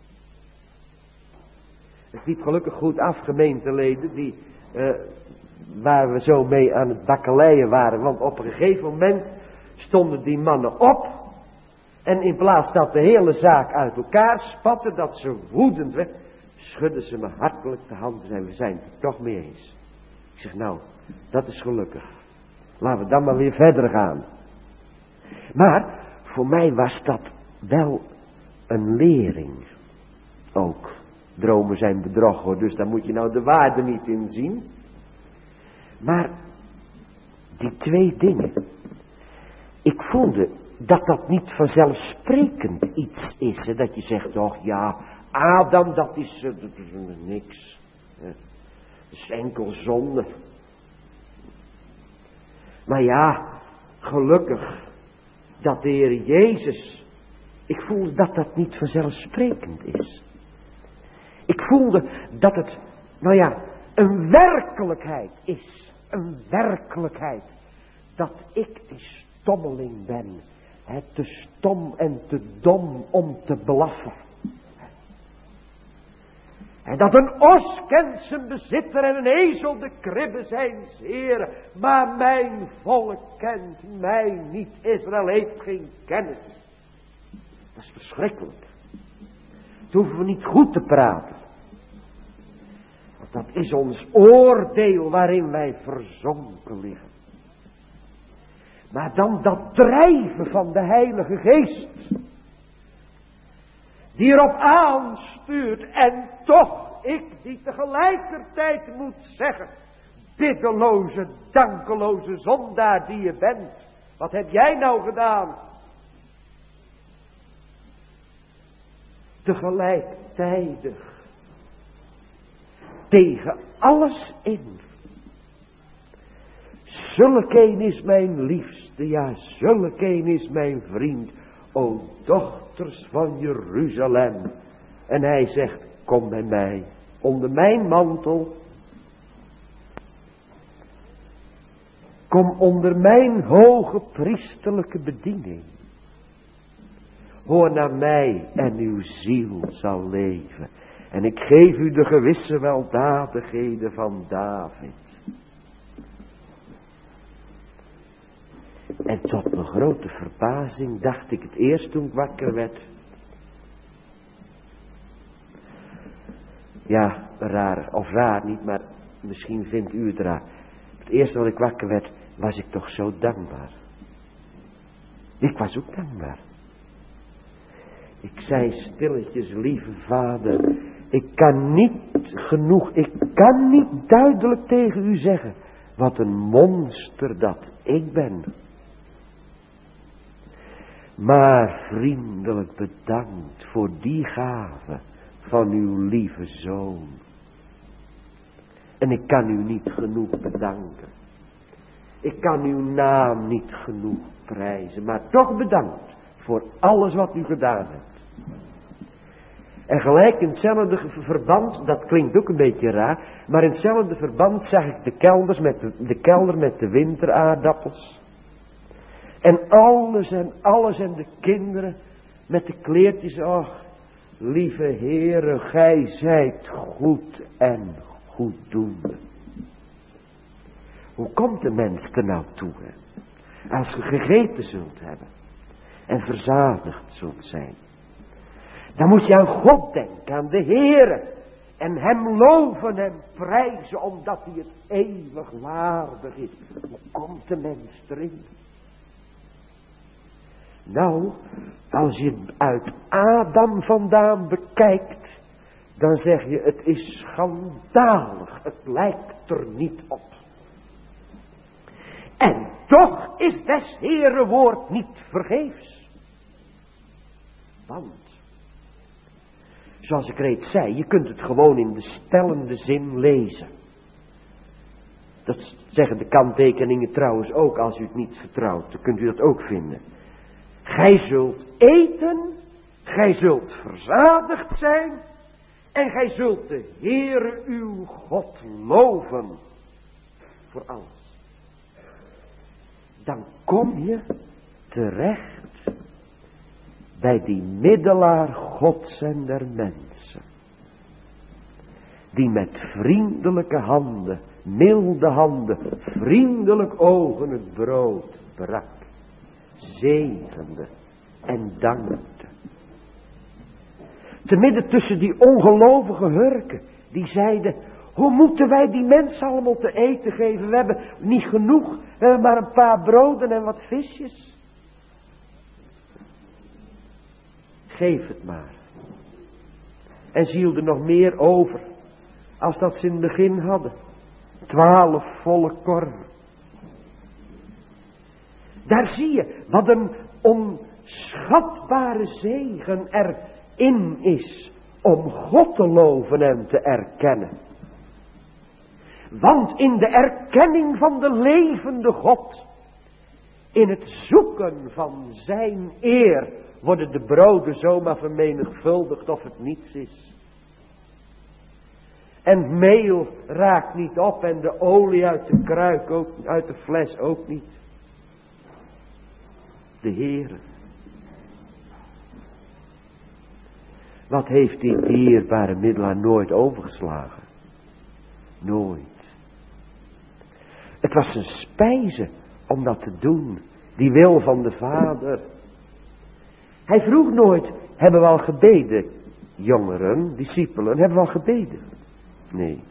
Het liep gelukkig goed af, gemeenteleden, die, uh, waar we zo mee aan het bakkeleien waren. Want op een gegeven moment stonden die mannen op. En in plaats dat de hele zaak uit elkaar spatte, dat ze woedend werd, schudden ze me hartelijk de hand en zeiden, we zijn het er toch mee eens. Ik zeg, nou, dat is gelukkig. Laten we dan maar weer verder gaan. Maar, voor mij was dat wel een lering. Ook. Dromen zijn bedrog hoor, dus daar moet je nou de waarde niet in zien. Maar, die twee dingen. Ik voelde dat dat niet vanzelfsprekend iets is. Hè, dat je zegt, toch ja, Adam dat is, uh, dat is uh, niks. Uh, dat is enkel zonde. Maar ja, gelukkig dat de Heer Jezus, ik voelde dat dat niet vanzelfsprekend is. Ik voelde dat het, nou ja, een werkelijkheid is. Een werkelijkheid. Dat ik die stommeling ben. He, te stom en te dom om te blaffen. En dat een os kent zijn bezitter en een ezel de kribbe zijn heren. Maar mijn volk kent mij niet. Israël heeft geen kennis. Dat is verschrikkelijk. Het hoeven we niet goed te praten. Want dat is ons oordeel waarin wij verzonken liggen. Maar dan dat drijven van de Heilige Geest. Die erop aanstuurt. En toch ik die tegelijkertijd moet zeggen. Biddeloze, dankeloze zondaar die je bent. Wat heb jij nou gedaan? Tegelijkertijd. Tegen alles in. Zulkeen is mijn liefste, ja, zulkeen is mijn vriend, o dochters van Jeruzalem. En hij zegt, kom bij mij, onder mijn mantel. Kom onder mijn hoge priesterlijke bediening. Hoor naar mij en uw ziel zal leven. En ik geef u de gewisse weldadigheden van David. En tot mijn grote verbazing dacht ik het eerst toen ik wakker werd. Ja, raar, of raar niet, maar misschien vindt u het raar. Het eerste wat ik wakker werd, was ik toch zo dankbaar. Ik was ook dankbaar. Ik zei stilletjes, lieve vader, ik kan niet genoeg, ik kan niet duidelijk tegen u zeggen, wat een monster dat ik ben. Maar vriendelijk bedankt voor die gave van uw lieve zoon. En ik kan u niet genoeg bedanken. Ik kan uw naam niet genoeg prijzen, maar toch bedankt voor alles wat u gedaan hebt. En gelijk in hetzelfde verband, dat klinkt ook een beetje raar, maar in hetzelfde verband zag ik de, kelders met de, de kelder met de winteraardappels. En alles en alles en de kinderen met de kleertjes. Och, lieve Heere, gij zijt goed en goeddoende. Hoe komt de mens er nou toe, hè? Als je gegeten zult hebben en verzadigd zult zijn, dan moet je aan God denken, aan de Heere. En hem loven en prijzen, omdat hij het eeuwig waardig is. Hoe komt de mens erin? Nou, als je het uit Adam vandaan bekijkt, dan zeg je, het is schandalig, het lijkt er niet op. En toch is des Heere woord niet vergeefs. Want, zoals ik reeds zei, je kunt het gewoon in de stellende zin lezen. Dat zeggen de kanttekeningen trouwens ook, als u het niet vertrouwt, dan kunt u dat ook vinden. Gij zult eten, gij zult verzadigd zijn en gij zult de Heere uw God loven voor alles. Dan kom je terecht bij die middelaar Gods en der mensen. Die met vriendelijke handen, milde handen, vriendelijk ogen het brood brak. Zegende en dankte. Te midden tussen die ongelovige hurken, die zeiden, hoe moeten wij die mensen allemaal te eten geven? We hebben niet genoeg, we hebben maar een paar broden en wat visjes. Geef het maar. En ze hielden nog meer over, als dat ze in het begin hadden. Twaalf volle korven. Daar zie je wat een onschatbare zegen erin is om God te loven en te erkennen. Want in de erkenning van de levende God, in het zoeken van zijn eer, worden de broden zomaar vermenigvuldigd of het niets is. En meel raakt niet op en de olie uit de kruik ook, uit de fles ook niet. De Heere. Wat heeft die dierbare middelaar nooit overgeslagen? Nooit. Het was een spijze om dat te doen. Die wil van de Vader. Hij vroeg nooit, hebben we al gebeden? jongeren, discipelen, hebben we al gebeden? Nee.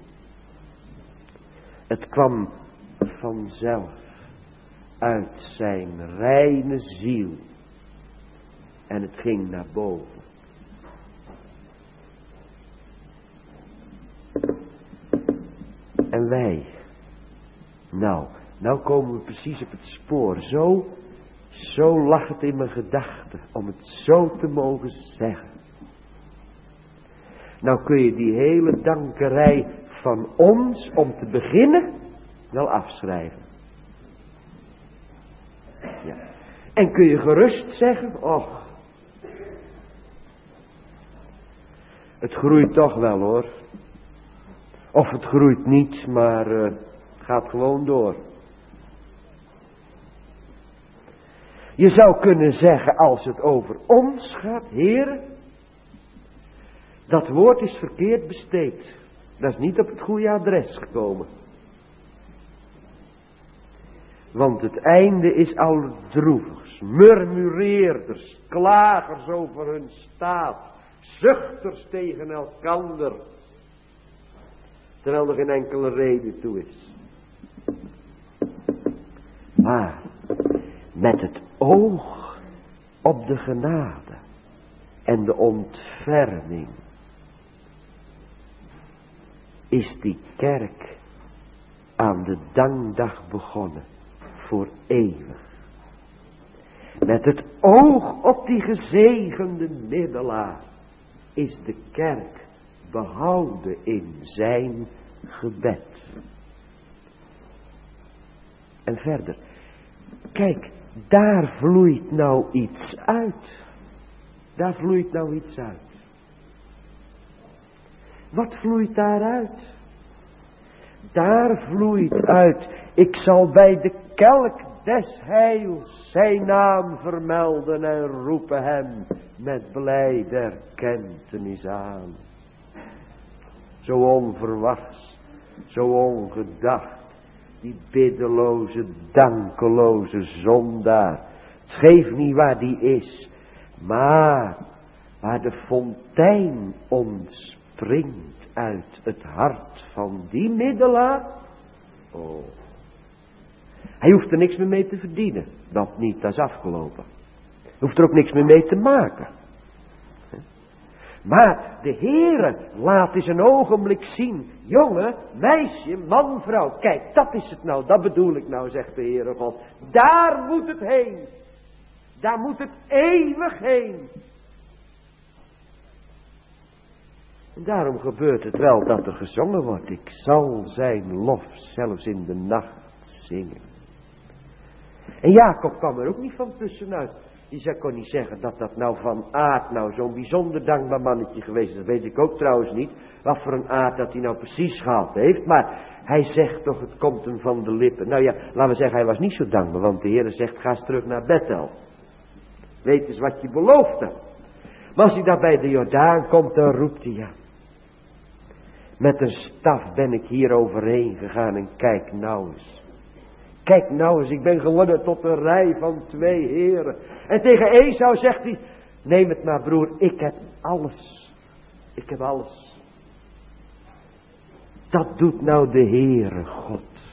Het kwam vanzelf uit zijn reine ziel. En het ging naar boven. En wij, nou, nou komen we precies op het spoor. Zo, zo lag het in mijn gedachten om het zo te mogen zeggen. Nou kun je die hele dankerij van ons, om te beginnen, wel afschrijven. Ja. En kun je gerust zeggen, och, het groeit toch wel hoor. Of het groeit niet, maar uh, gaat gewoon door. Je zou kunnen zeggen, als het over ons gaat, heren, dat woord is verkeerd besteed. Dat is niet op het goede adres gekomen. Want het einde is allerdroevigs. Murmureerders, klagers over hun staat, zuchters tegen elkander. Terwijl er geen enkele reden toe is. Maar met het oog op de genade en de ontferming is die kerk aan de dankdag begonnen voor eeuwig. Met het oog op die gezegende middelaar is de kerk behouden in zijn gebed. En verder, kijk, daar vloeit nou iets uit. Daar vloeit nou iets uit. Wat vloeit daaruit? Daar vloeit uit, ik zal bij de kelk des heils zijn naam vermelden en roepen hem met blijde erkentenis aan. Zo onverwachts, zo ongedacht, die biddeloze, dankeloze zondaar. Het geeft niet waar die is, maar waar de fontein ontspringt uit het hart van die middelaar. Oh. Hij hoeft er niks meer mee te verdienen, dat niet, dat is afgelopen. Hij hoeft er ook niks meer mee te maken. Maar de Heere laat eens een ogenblik zien. Jongen, meisje, man, vrouw. Kijk, dat is het nou. Dat bedoel ik nou, zegt de Heere God. Daar moet het heen. Daar moet het eeuwig heen. En daarom gebeurt het wel dat er gezongen wordt. Ik zal zijn lof zelfs in de nacht zingen. En Jacob kwam er ook niet van tussenuit. Die kon niet zeggen dat dat nou van aard nou zo'n bijzonder dankbaar mannetje geweest is. Dat weet ik ook trouwens niet. Wat voor een aard dat hij nou precies gehad heeft. Maar hij zegt toch, het komt hem van de lippen. Nou ja, laten we zeggen, hij was niet zo dankbaar. Want de Heer zegt, ga eens terug naar Bethel. Weet eens wat je beloofd hebt. Maar als hij daar bij de Jordaan komt, dan roept hij ja. Met een staf ben ik hier overheen gegaan en kijk nou eens. Kijk nou eens, ik ben geworden tot een rij van twee heren. En tegen Esau zegt hij, neem het maar broer, ik heb alles. Ik heb alles. Dat doet nou de Heere God.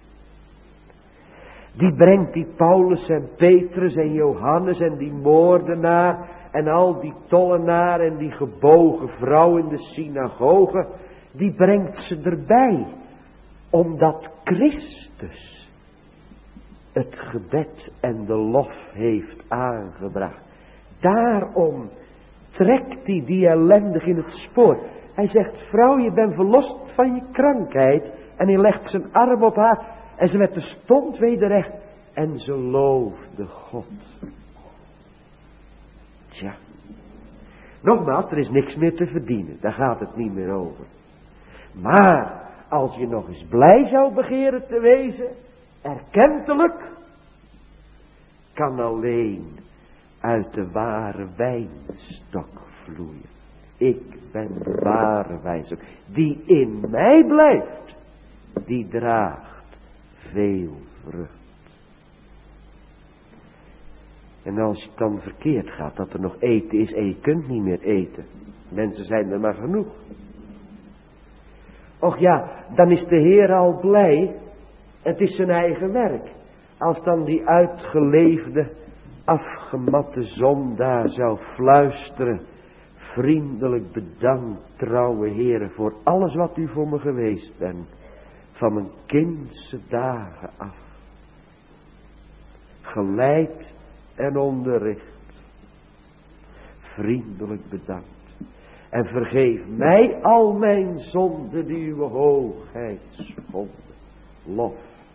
Die brengt die Paulus en Petrus en Johannes en die moordenaar en al die tollenaar en die gebogen vrouw in de synagoge. Die brengt ze erbij. Omdat Christus het gebed en de lof heeft aangebracht. Daarom trekt hij die ellendig in het spoor. Hij zegt, vrouw, je bent verlost van je krankheid. En hij legt zijn arm op haar. En ze werd terstond wederrecht. En ze loofde God. Tja. Nogmaals, er is niks meer te verdienen. Daar gaat het niet meer over. Maar als je nog eens blij zou begeren te wezen, erkentelijk, kan alleen uit de ware wijnstok vloeien. Ik ben de ware wijnstok. Die in mij blijft, die draagt veel vrucht. En als het dan verkeerd gaat, dat er nog eten is en je kunt niet meer eten. Mensen zijn er maar genoeg. Och ja, dan is de Heer al blij. Het is zijn eigen werk. Als dan die uitgeleefde, afgematte zondaar zou fluisteren. Vriendelijk bedankt, trouwe Heere, voor alles wat u voor me geweest bent. Van mijn kindse dagen af. Geleid en onderricht. Vriendelijk bedankt. En vergeef mij al mijn zonden die uw hoogheid schonden. Lof.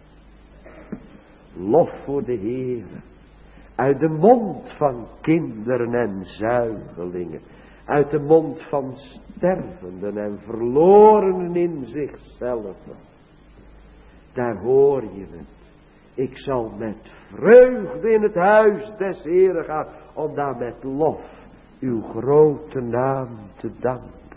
Lof voor de Heere. Uit de mond van kinderen en zuigelingen. Uit de mond van stervenden en verlorenen in zichzelf. Daar hoor je het. Ik zal met vreugde in het huis des Heeren gaan. Om daar met lof uw grote naam te danken.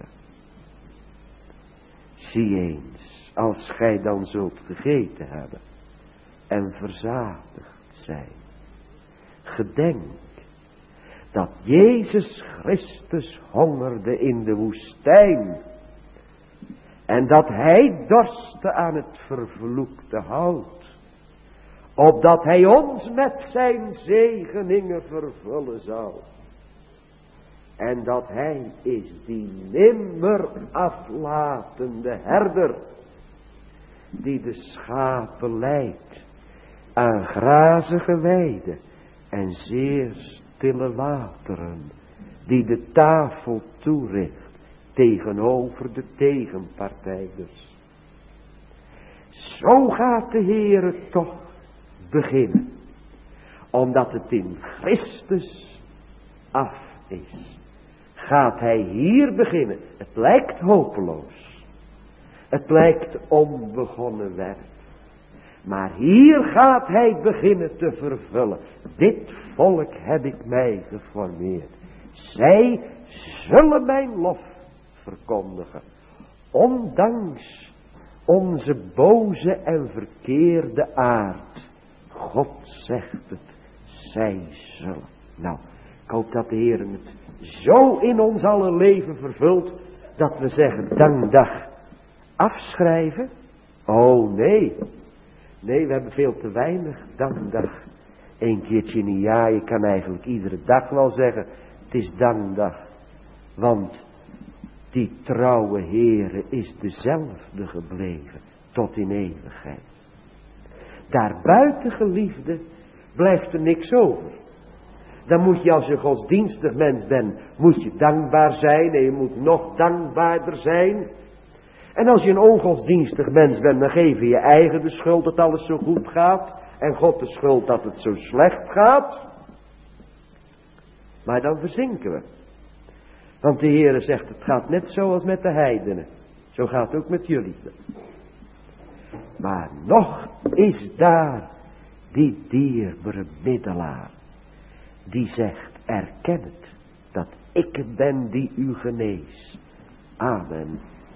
Zie eens, als gij dan zult gegeten hebben. En verzadigd zijn. Gedenk dat Jezus Christus hongerde in de woestijn. En dat hij dorstte aan het vervloekte hout. Opdat hij ons met zijn zegeningen vervullen zou. En dat hij is die nimmer aflatende herder. Die de schapen leidt aan grazige weiden en zeer stille wateren. Die de tafel toericht tegenover de tegenpartijders. Zo gaat de Heere toch beginnen. Omdat het in Christus af is. Gaat hij hier beginnen. Het lijkt hopeloos. Het lijkt onbegonnen werk. Maar hier gaat hij beginnen te vervullen. Dit volk heb ik mij geformeerd. Zij zullen mijn lof verkondigen. Ondanks onze boze en verkeerde aard. God zegt het. Zij zullen. Nou, ik hoop dat de Heer het zo in ons alle leven vervult. Dat we zeggen dankdag. Afschrijven? Oh nee. Nee, we hebben veel te weinig dankdag. Eén keertje in een jaar, je kan eigenlijk iedere dag wel zeggen, het is dankdag. Want die trouwe Heere is dezelfde gebleven tot in eeuwigheid. Daarbuiten, geliefde, blijft er niks over. Dan moet je, als je godsdienstig mens bent, moet je dankbaar zijn en je moet nog dankbaarder zijn. En als je een ongodsdienstig mens bent, dan geef je je eigen de schuld dat alles zo goed gaat. En God de schuld dat het zo slecht gaat. Maar dan verzinken we. Want de Heere zegt, het gaat net zoals met de heidenen. Zo gaat het ook met jullie. Maar nog is daar die dierbare middelaar. Die zegt, erken het, dat ik het ben die u genees. Amen.